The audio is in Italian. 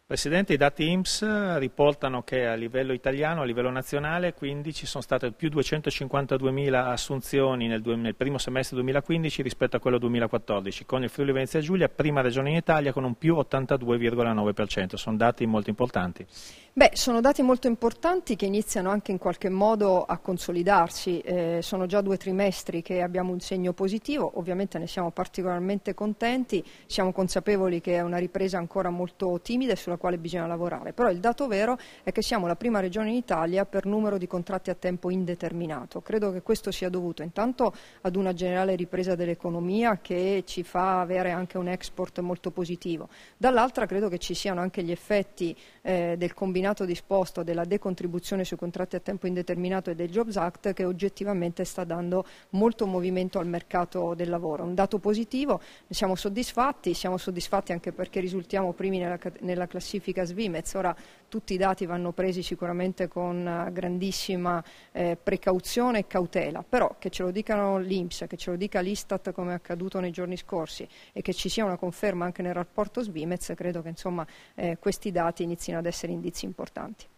Presidente, i dati INPS riportano che a livello italiano, a livello nazionale, quindi ci sono state più 252.000 assunzioni nel primo semestre 2015 rispetto a quello 2014, con il Friuli Venezia Giulia, prima regione in Italia, con un più 82,9%. Sono dati molto importanti. Beh, sono dati molto importanti che iniziano anche in qualche modo a consolidarsi. Sono già 2 trimestri che abbiamo un segno positivo, ovviamente ne siamo particolarmente contenti, siamo consapevoli che è una ripresa ancora molto timida e sulla quale bisogna lavorare, però il dato vero è che siamo la prima regione in Italia per numero di contratti a tempo indeterminato. Credo che questo sia dovuto intanto ad una generale ripresa dell'economia che ci fa avere anche un export molto positivo, dall'altra credo che ci siano anche gli effetti del combinato disposto della decontribuzione sui contratti a tempo indeterminato e del Jobs Act che oggettivamente sta dando molto movimento al mercato del lavoro. Un dato positivo, siamo soddisfatti anche perché risultiamo primi nella classifica Svimez. Ora tutti i dati vanno presi sicuramente con grandissima precauzione e cautela, però che ce lo dicano l'INPS, che ce lo dica l'Istat come è accaduto nei giorni scorsi e che ci sia una conferma anche nel rapporto Svimez, credo che insomma questi dati inizino ad essere indizi importanti.